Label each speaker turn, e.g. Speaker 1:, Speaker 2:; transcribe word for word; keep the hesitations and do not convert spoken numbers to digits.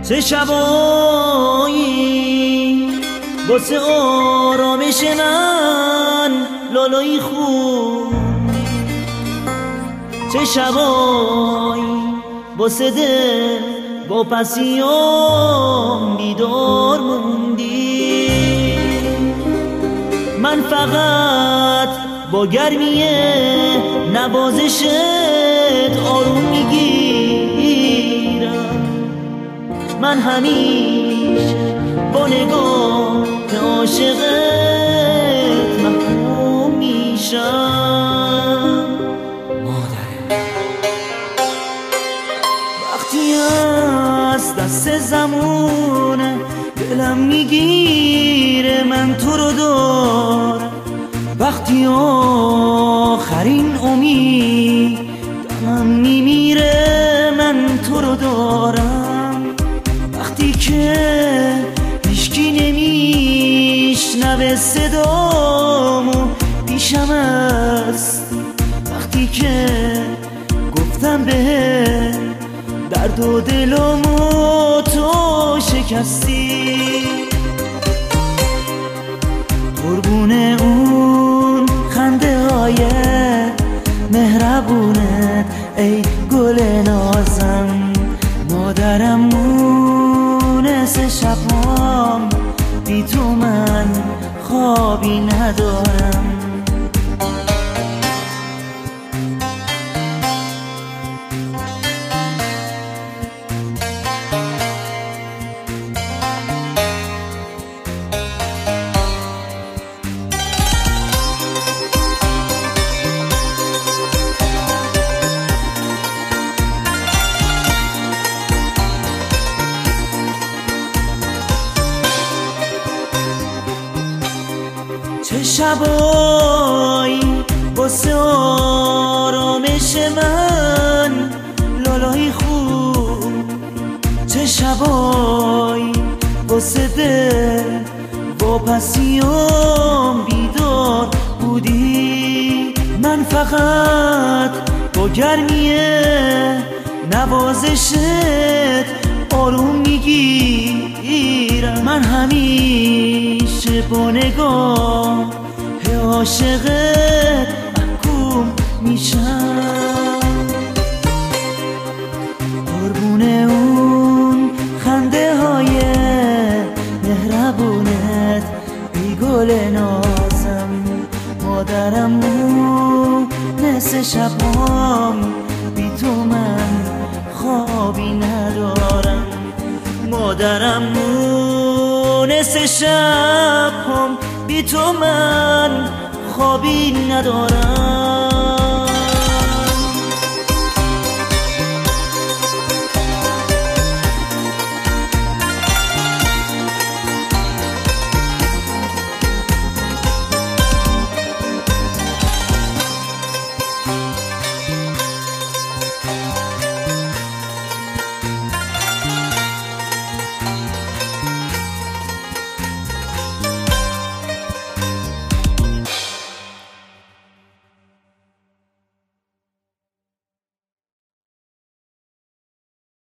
Speaker 1: چه شبایی واسه آرامش من لالایی خون، چه شبایی واسه دل با پسیام بیدار موندی. من فقط با گرمی نوازشت آروم میگیرم، من همیشه با نگاه عاشقت محکوم میشم. مادره وقتی از دست زمونه دلم میگیره من تو رو دارم، وقتی آخرین امید دلم میمیره من تو رو دارم، وقتی که هیچکی نمیشنوه صدامو پیشم است، وقتی که گفتم به درد و دلمو تو شکستی. قربون اون خنده های مهربونت ای گل نازم، مادرم مونس شبام بی تو من خوابی ندارم. چه شبایی واسه آرامش من لالایی خون، چه شبایی واسه دل واپسیام بیدار بودی. من فقط با گرمی نوازشت آروم میگیرم، من همیشه با نگاه عاشقت محکوم میشم. قربون اون خنده های مهربونت ای گل نازم، مادرم مونس شبام بی تو من خوابی ندارم، مادرم مونس شبام بی تو من خوابی ندارم.